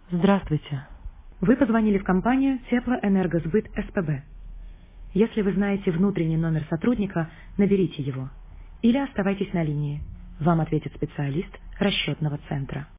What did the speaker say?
Здравствуйте. Вы позвонили в компанию Теплоэнергосбыт СПБ. Если вы знаете внутренний номер сотрудника, наберите его. Или оставайтесь на линии. Вам ответит специалист расчетного центра.